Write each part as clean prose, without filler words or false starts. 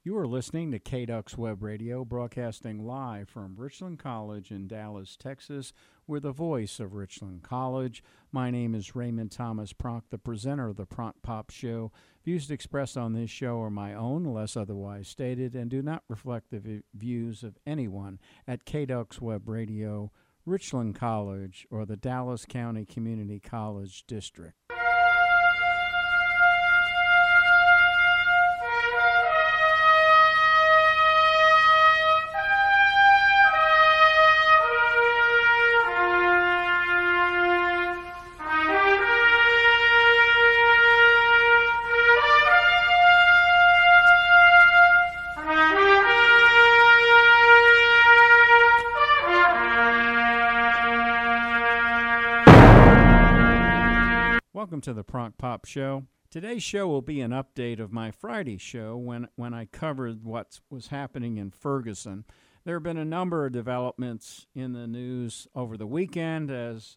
You are listening to KDUX Web Radio, broadcasting live from Richland College in Dallas, Texas. We're the voice of Richland College. My name is Raymond Thomas Pronk, the presenter of the Pronk Pop Show. Views expressed on this show are my own, unless otherwise stated, and do not reflect the views of anyone at KDUX Web Radio, Richland College, or the Dallas County Community College District. Welcome to the Pronk Pop Show. Today's show will be an update of my Friday show when I covered what was happening in Ferguson. There have been a number of developments in the news over the weekend, as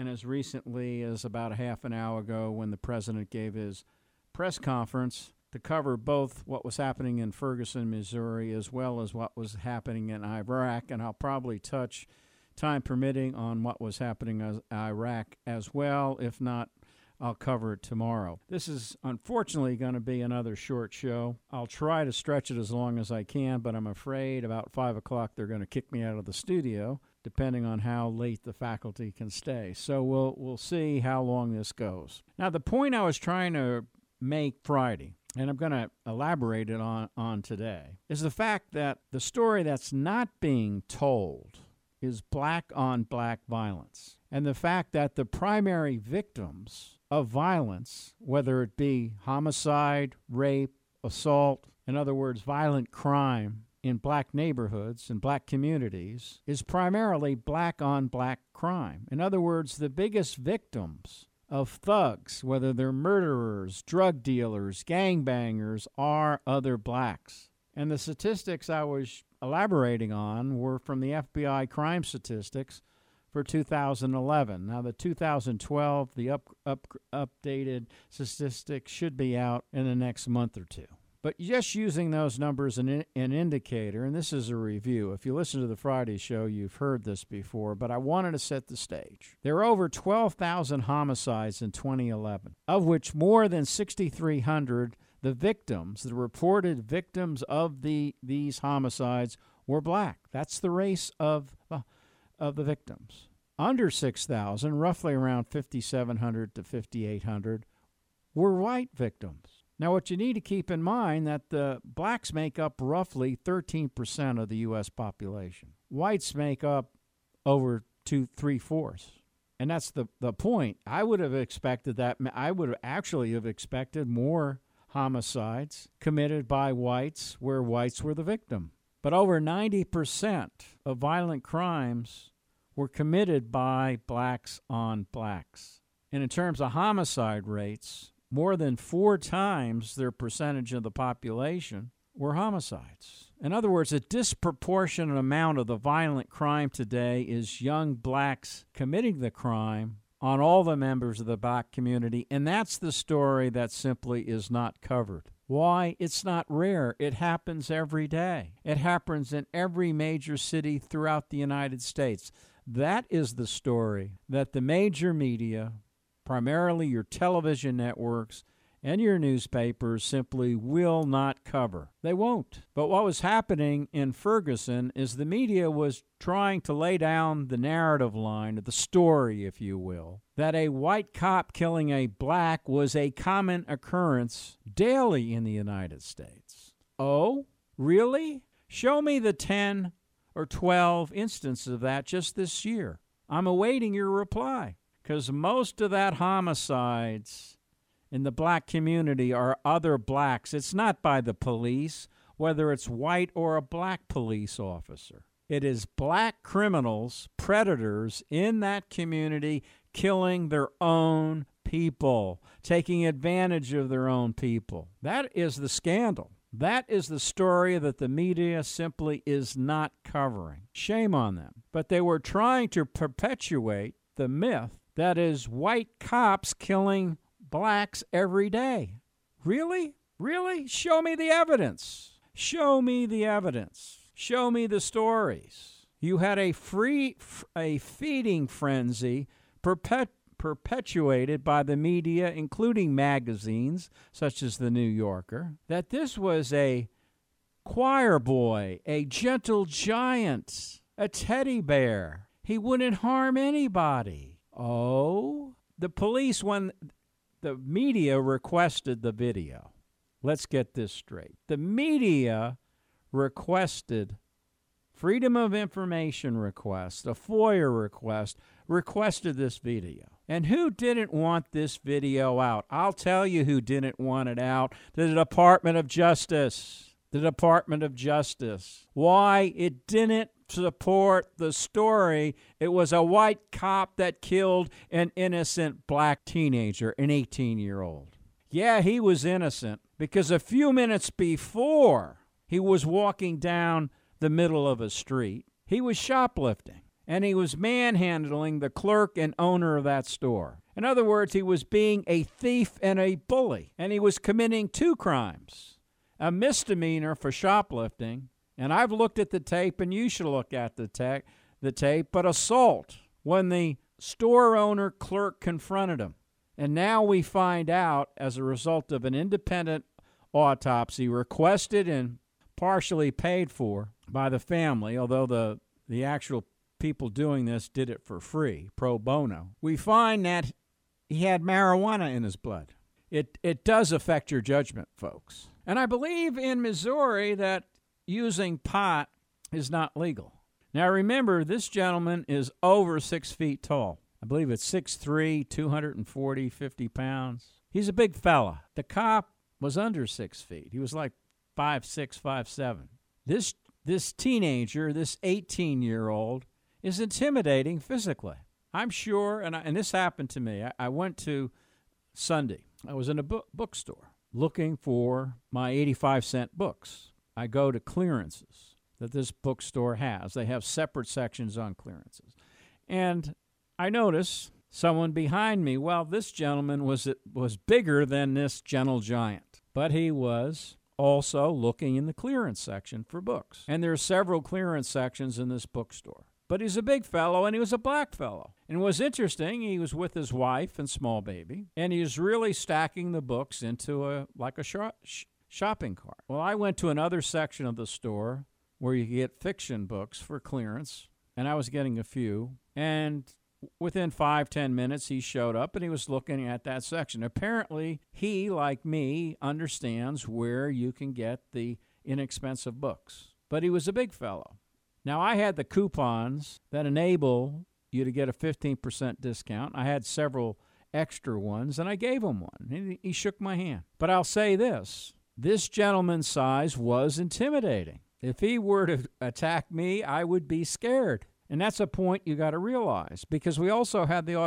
recently as about a half an hour ago when the president gave his press conference to cover both what was happening in Ferguson, Missouri, as well as what was happening in Iraq, and I'll probably touch, time permitting, on what was happening in Iraq as well. If not, I'll cover it tomorrow. This is unfortunately going to be another short show. I'll try to stretch it as long as I can, but I'm afraid about 5 o'clock they're going to kick me out of the studio, depending on how late the faculty can stay. So we'll see how long this goes. Now, the point I was trying to make Friday, and I'm going to elaborate it on today, is the fact that the story that's not being told is black-on-black violence. And the fact that the primary victims of violence, whether it be homicide, rape, assault, in other words, violent crime in black neighborhoods and black communities, is primarily black-on-black crime. In other words, the biggest victims of thugs, whether they're murderers, drug dealers, gangbangers, are other blacks. And the statistics I was elaborating on were from the FBI crime statistics for 2011. Now, the 2012, the updated statistics should be out in the next month or two. But just using those numbers as an indicator, and this is a review. If you listen to the Friday show, you've heard this before, but I wanted to set the stage. There were over 12,000 homicides in 2011, of which more than 6,300, the victims, the reported victims of these homicides, were black. That's the race of the victims. Under 6,000, roughly around 5,700 to 5,800, were white victims. Now, what you need to keep in mind that the blacks make up roughly 13% of the U.S. population. Whites make up over 3/4. And that's the point. I would have expected that. I would actually have expected more homicides committed by whites where whites were the victim. But over 90% of violent crimes were committed by blacks on blacks. And in terms of homicide rates, more than 4 times their percentage of the population were homicides. In other words, a disproportionate amount of the violent crime today is young blacks committing the crime on all the members of the black community, and that's the story that simply is not covered. Why? It's not rare. It happens every day. It happens in every major city throughout the United States. That is the story that the major media, primarily your television networks and your newspapers, simply will not cover. They won't. But what was happening in Ferguson is the media was trying to lay down the narrative line, the story, if you will, that a white cop killing a black was a common occurrence daily in the United States. Oh, really? Show me the 10 or 12 instances of that just this year. I'm awaiting your reply, because most of that homicides in the black community are other blacks. It's not by the police, whether it's white or a black police officer. It is black criminals, predators in that community killing their own people, taking advantage of their own people. That is the scandal. That is the story that the media simply is not covering. Shame on them. But they were trying to perpetuate the myth that is white cops killing blacks every day. Really? Really? Show me the evidence. Show me the evidence. Show me the stories. You had a feeding frenzy perpetuated by the media, including magazines such as The New Yorker, that this was a choir boy, a gentle giant, a teddy bear. He wouldn't harm anybody. Oh, the police, when the media requested the video. Let's get this straight. The media requested Freedom of Information request, a FOIA request, requested this video. And who didn't want this video out? I'll tell you who didn't want it out. The Department of Justice. The Department of Justice. Why? It didn't support the story. It was a white cop that killed an innocent black teenager, an 18-year-old. Yeah, he was innocent because a few minutes before he was walking down the middle of a street, he was shoplifting, and he was manhandling the clerk and owner of that store. In other words, he was being a thief and a bully, and he was committing two crimes, a misdemeanor for shoplifting, and I've looked at the tape, and you should look at the tape, but assault when the store owner clerk confronted him. And now we find out, as a result of an independent autopsy requested and partially paid for by the family, although the actual people doing this did it for free, pro bono, we find that he had marijuana in his blood. It does affect your judgment, folks. And I believe in Missouri that using pot is not legal. Now remember, this gentleman is over 6 feet tall. I believe it's 6'3", 240, 50 pounds. He's a big fella. The cop was under 6 feet. He was like 5'6", 5'7". This teenager, this 18-year-old, is intimidating physically. I'm sure, and this happened to me. I went to Sunday. I was in a bookstore looking for my 85-cent books. I go to clearances that this bookstore has. They have separate sections on clearances. And I notice someone behind me. Well, this gentleman was bigger than this gentle giant, but he was also looking in the clearance section for books. And there are several clearance sections in this bookstore. But he's a big fellow, and he was a black fellow. And it was interesting, he was with his wife and small baby, and he was really stacking the books into a shopping cart. Well, I went to another section of the store where you get fiction books for clearance, and I was getting a few, and within 5-10 minutes, he showed up, and he was looking at that section. Apparently, he, like me, understands where you can get the inexpensive books. But he was a big fellow. Now, I had the coupons that enable you to get a 15% discount. I had several extra ones, and I gave him one. He shook my hand. But I'll say this gentleman's size was intimidating. If he were to attack me, I would be scared. And that's a point you got to realize, because we also had the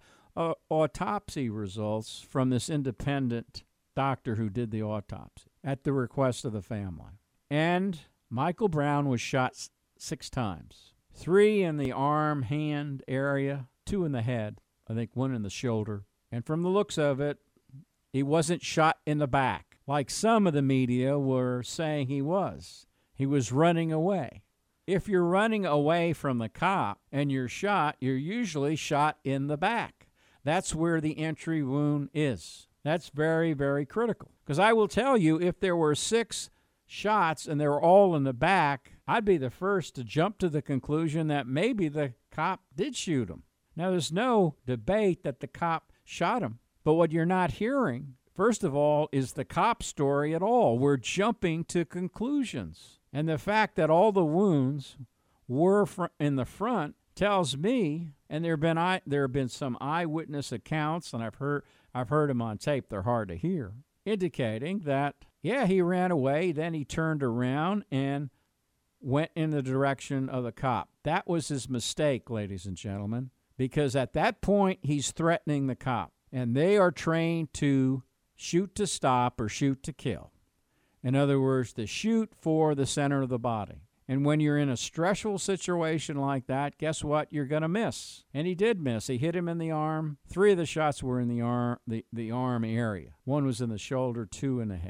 autopsy results from this independent doctor who did the autopsy at the request of the family. And Michael Brown was shot 6 times, 3 in the arm, hand area, 2 in the head, I think 1 in the shoulder. And from the looks of it, he wasn't shot in the back, like some of the media were saying he was. He was running away. If you're running away from the cop and you're shot, you're usually shot in the back. That's where the entry wound is. That's very, very critical. Because I will tell you, if there were 6 shots and they were all in the back, I'd be the first to jump to the conclusion that maybe the cop did shoot him. Now, there's no debate that the cop shot him. But what you're not hearing, first of all, is the cop story at all. We're jumping to conclusions. And the fact that all the wounds were in the front tells me, and there have been some eyewitness accounts, and I've heard them on tape. They're hard to hear, indicating that he ran away. Then he turned around and went in the direction of the cop. That was his mistake, ladies and gentlemen, because at that point he's threatening the cop, and they are trained to shoot to stop or shoot to kill. In other words, to shoot for the center of the body. And when you're in a stressful situation like that, guess what? You're going to miss. And he did miss. He hit him in the arm. 3 of the shots were in the arm area. 1 was in the shoulder, 2 in the head.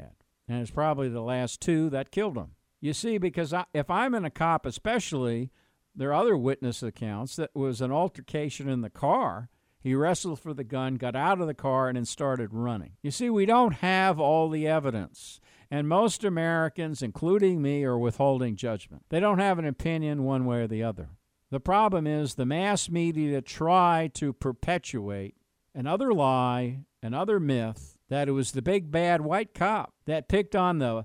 And it's probably the last two that killed him. You see, because if I'm in a cop, especially, there are other witness accounts that was an altercation in the car. He wrestled for the gun, got out of the car, and then started running. You see, we don't have all the evidence. And most Americans, including me, are withholding judgment. They don't have an opinion one way or the other. The problem is the mass media try to perpetuate another lie, another myth, that it was the big bad white cop that picked on the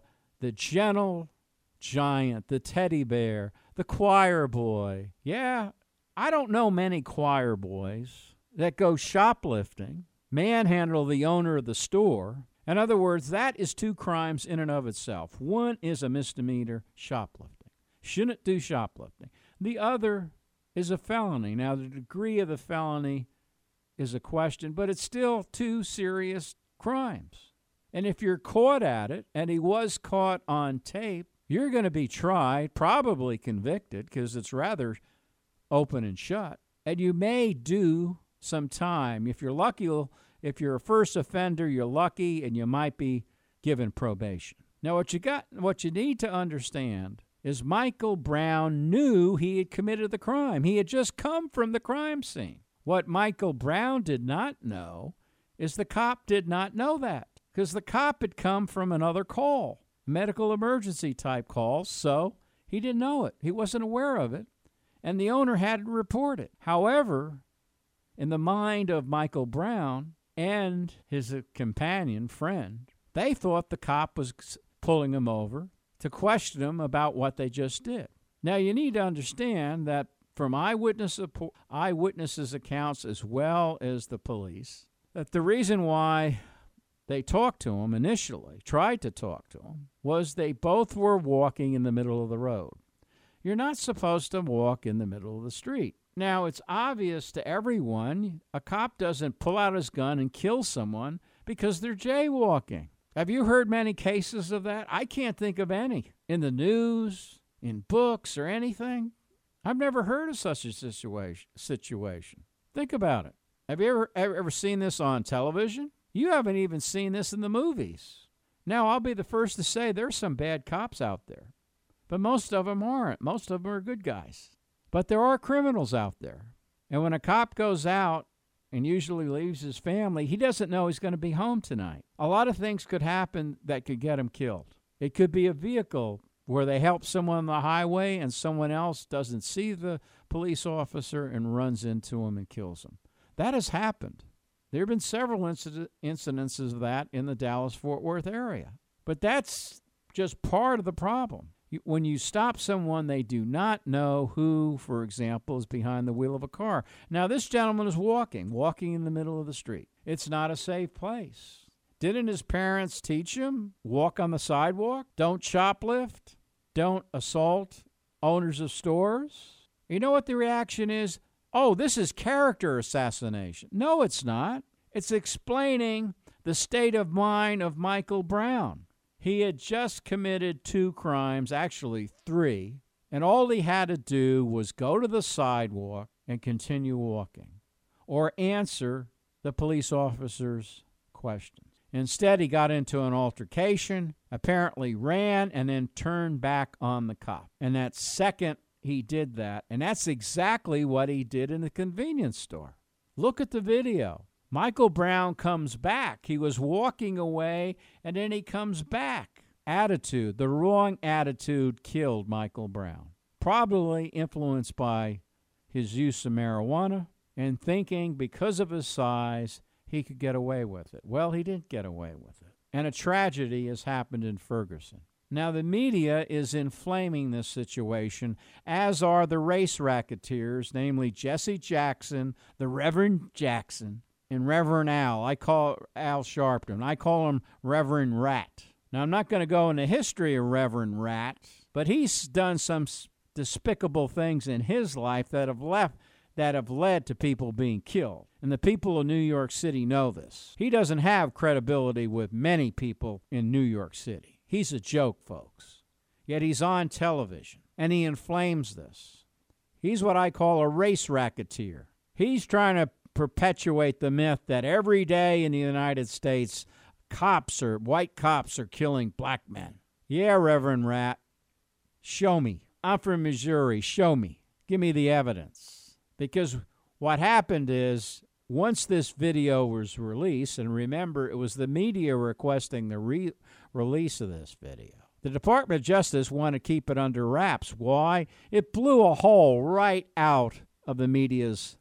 gentle giant, the teddy bear, the choir boy. Yeah, I don't know many choir boys that go shoplifting, manhandle the owner of the store. In other words, that is two crimes in and of itself. One is a misdemeanor, shoplifting. Shouldn't do shoplifting. The other is a felony. Now, the degree of the felony is a question, but it's still two serious crimes. And if you're caught at it, and he was caught on tape, you're going to be tried, probably convicted, because it's rather open and shut. And you may do some time. If you're lucky, if you're a first offender, you're lucky, and you might be given probation. Now, what you need to understand is Michael Brown knew he had committed the crime. He had just come from the crime scene. What Michael Brown did not know is the cop did not know that, because the cop had come from another call, medical emergency type call, so he didn't know it. He wasn't aware of it, and the owner had to report it. However, in the mind of Michael Brown and his companion, friend, they thought the cop was pulling him over to question him about what they just did. Now, you need to understand that from eyewitnesses' accounts as well as the police, that the reason why they talked to him initially, tried to talk to him, was they both were walking in the middle of the road. You're not supposed to walk in the middle of the street. Now, it's obvious to everyone a cop doesn't pull out his gun and kill someone because they're jaywalking. Have you heard many cases of that? I can't think of any. In the news, in books, or anything. I've never heard of such a situation. Think about it. Have you ever seen this on television? You haven't even seen this in the movies. Now, I'll be the first to say there's some bad cops out there, but most of them aren't. Most of them are good guys. But there are criminals out there. And when a cop goes out and usually leaves his family, he doesn't know he's going to be home tonight. A lot of things could happen that could get him killed. It could be a vehicle where they help someone on the highway and someone else doesn't see the police officer and runs into him and kills him. That has happened. There have been several incidences of that in the Dallas-Fort Worth area. But that's just part of the problem. When you stop someone, they do not know who, for example, is behind the wheel of a car. Now, this gentleman is walking in the middle of the street. It's not a safe place. Didn't his parents teach him? Walk on the sidewalk. Don't shoplift. Don't assault owners of stores. You know what the reaction is? Oh, this is character assassination. No, it's not. It's explaining the state of mind of Michael Brown. He had just committed 2 crimes, actually 3, and all he had to do was go to the sidewalk and continue walking or answer the police officer's questions. Instead, he got into an altercation, apparently ran, and then turned back on the cop. And that second he did that, and that's exactly what he did in the convenience store. Look at the video. Michael Brown comes back. He was walking away, and then he comes back. Attitude, the wrong attitude killed Michael Brown. Probably influenced by his use of marijuana and thinking because of his size, he could get away with it. Well, he didn't get away with it. And a tragedy has happened in Ferguson. Now, the media is inflaming this situation, as are the race racketeers, namely Jesse Jackson, the Reverend Jackson, and Reverend Al. I call Al Sharpton. I call him Reverend Rat. Now, I'm not going to go into the history of Reverend Rat, but he's done some despicable things in his life that have led to people being killed. And the people of New York City know this. He doesn't have credibility with many people in New York City. He's a joke, folks. Yet he's on television, and he inflames this. He's what I call a race racketeer. He's trying to perpetuate the myth that every day in the United States, white cops are killing black men. Yeah, Reverend Rat, show me. I'm from Missouri. Show me. Give me the evidence. Because what happened is, once this video was released, and remember, it was the media requesting the release of this video, the Department of Justice wanted to keep it under wraps. Why? It blew a hole right out of the media's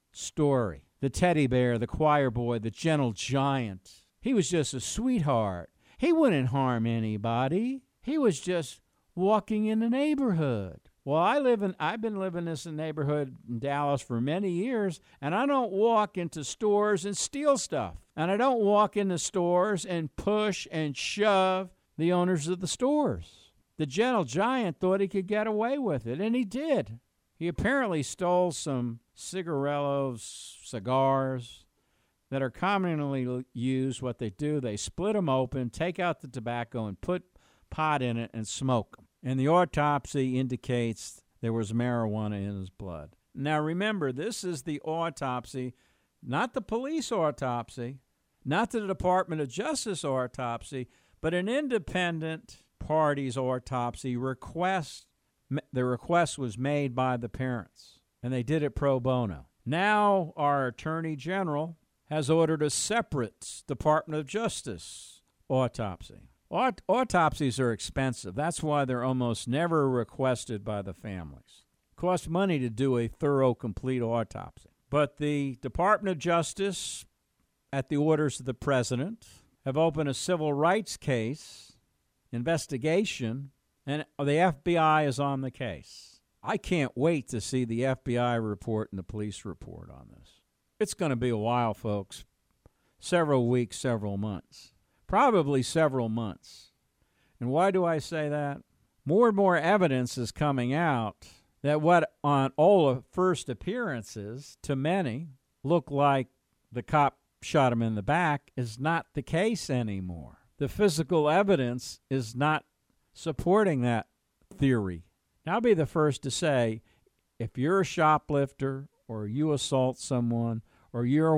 story. The teddy bear, the choir boy, the gentle giant. He was just a sweetheart. He wouldn't harm anybody. He was just walking in the neighborhood. Well, I've been living in this neighborhood in Dallas for many years, and I don't walk into stores and steal stuff. And I don't walk into stores and push and shove the owners of the stores. The gentle giant thought he could get away with it, and he did. He apparently stole some cigarillos, cigars that are commonly used. What they do, they split them open, take out the tobacco, and put pot in it and smoke them. And the autopsy indicates there was marijuana in his blood. Now remember, this is the autopsy, not the police autopsy, not the Department of Justice autopsy, but an independent party's autopsy request. The request was made by the parents, and they did it pro bono. Now our Attorney General has ordered a separate Department of Justice autopsy. Autopsies are expensive. That's why they're almost never requested by the families. It costs money to do a thorough, complete autopsy. But the Department of Justice, at the orders of the president, have opened a civil rights case, investigation, and the FBI is on the case. I can't wait to see the FBI report and the police report on this. It's going to be a while, folks. Several weeks, several months. Probably several months. And why do I say that? More and more evidence is coming out that what on all first appearances to many look like the cop shot him in the back is not the case anymore. The physical evidence is not supporting that theory. Now, I'll be the first to say, if you're a shoplifter or you assault someone or you're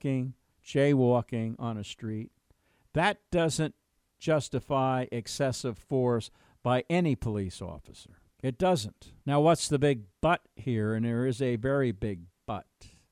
jaywalking on a street, that doesn't justify excessive force by any police officer. It doesn't. Now, what's the big but here? And there is a very big but.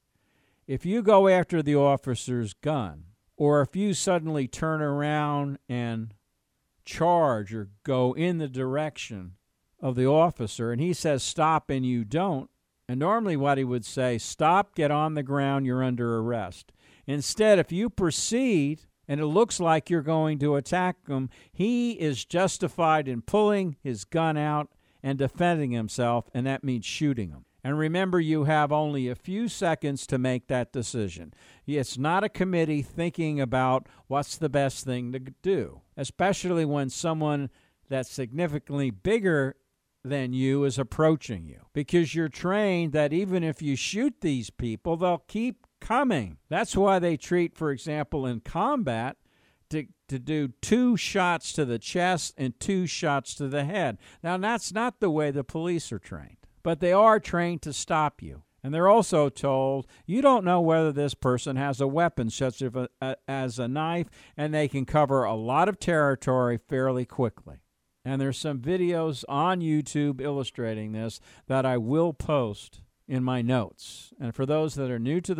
If you go after the officer's gun, or if you suddenly turn around and charge or go in the direction of the officer, and he says stop and you don't, and normally what he would say, stop, get on the ground, you're under arrest. Instead, if you proceed and it looks like you're going to attack him, he is justified in pulling his gun out and defending himself, and that means shooting him. And remember, you have only a few seconds to make that decision. It's not a committee thinking about what's the best thing to do, especially when someone that's significantly bigger than you is approaching you, because you're trained that even if you shoot these people, they'll keep coming. That's why they treat, for example, in combat, to do 2 shots to the chest and 2 shots to the head. Now, that's not the way the police are trained, but they are trained to stop you. And they're also told, you don't know whether this person has a weapon, such as a knife, and they can cover a lot of territory fairly quickly. And there's some videos on YouTube illustrating this that I will post in my notes. And for those that are new to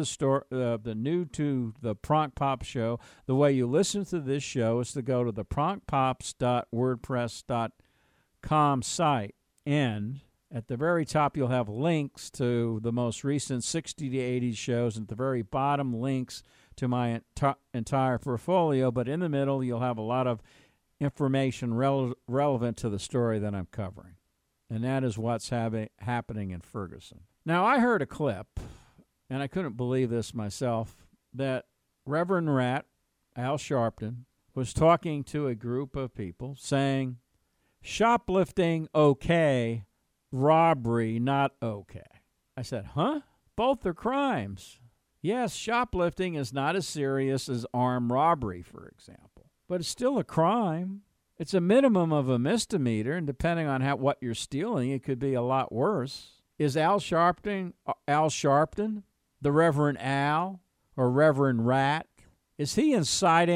the Pronk Pop Show, the way you listen to this show is to go to the pronkpops.wordpress.com site, and at the very top you'll have links to the most recent 60 to 80 shows, and at the very bottom links to my entire portfolio, but in the middle you'll have a lot of information relevant to the story that I'm covering. And that is what's happening in Ferguson. Now, I heard a clip, and I couldn't believe this myself, that Reverend Rat, Al Sharpton, was talking to a group of people saying, shoplifting okay, robbery not okay. I said, huh? Both are crimes. Yes, shoplifting is not as serious as armed robbery, for example, but it's still a crime. It's a minimum of a misdemeanor, and depending on what you're stealing, it could be a lot worse. Is Al Sharpton, the Reverend Al, or Reverend Rat, is he inciting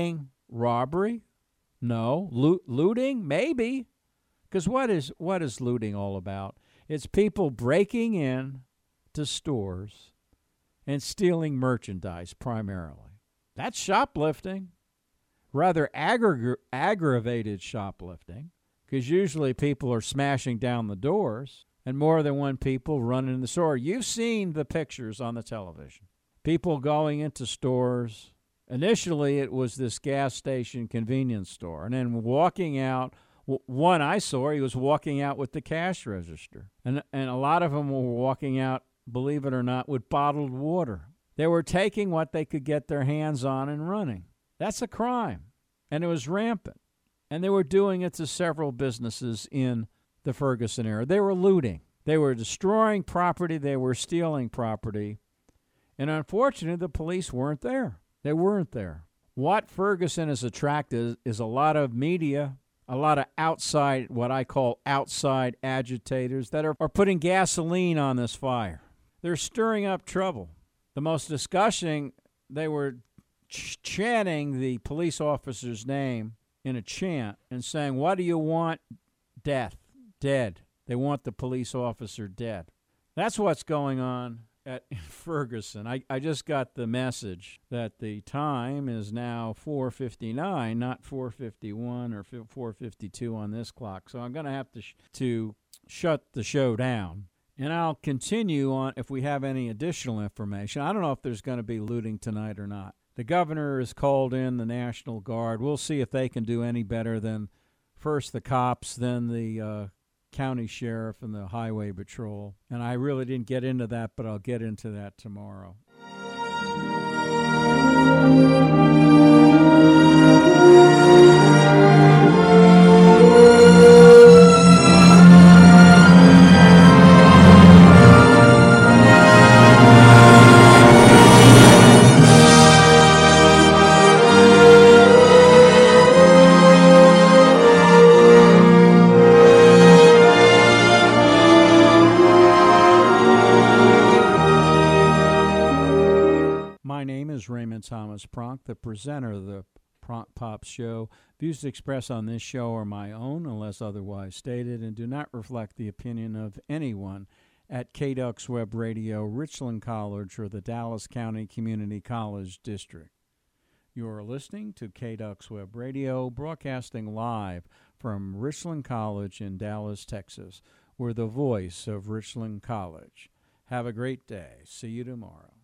Robbery? No. Looting? Maybe. Because what is looting all about? It's people breaking in to stores and stealing merchandise primarily. That's shoplifting. Rather aggravated shoplifting, because usually people are smashing down the doors and more than one people running in the store. You've seen the pictures on the television. People going into stores. Initially, it was this gas station convenience store, and then walking out. One I saw, he was walking out with the cash register, and a lot of them were walking out, believe it or not, with bottled water. They were taking what they could get their hands on and running. That's a crime, and it was rampant, and they were doing it to several businesses in the Ferguson area. They were looting. They were destroying property. They were stealing property, and unfortunately, the police weren't there. They weren't there. What Ferguson has attracted is a lot of media, a lot of outside, what I call outside agitators that are putting gasoline on this fire. They're stirring up trouble. The most disgusting, they were chanting the police officer's name in a chant and saying, "What do you want?" Death. Dead. They want the police officer dead. That's what's going on at Ferguson. I just got the message that the time is now 4:59, not 4:51 or 4:52 on this clock. So I'm going to have to shut the show down. And I'll continue on if we have any additional information. I don't know if there's going to be looting tonight or not. The governor has called in the National Guard. We'll see if they can do any better than first the cops, then the county sheriff and the highway patrol. And I really didn't get into that, but I'll get into that tomorrow. My name is Raymond Thomas Pronk, the presenter of the Pronk Pop Show. Views expressed on this show are my own, unless otherwise stated, and do not reflect the opinion of anyone at KDUX Web Radio, Richland College, or the Dallas County Community College District. You are listening to KDUX Web Radio, broadcasting live from Richland College in Dallas, Texas. We're the voice of Richland College. Have a great day. See you tomorrow.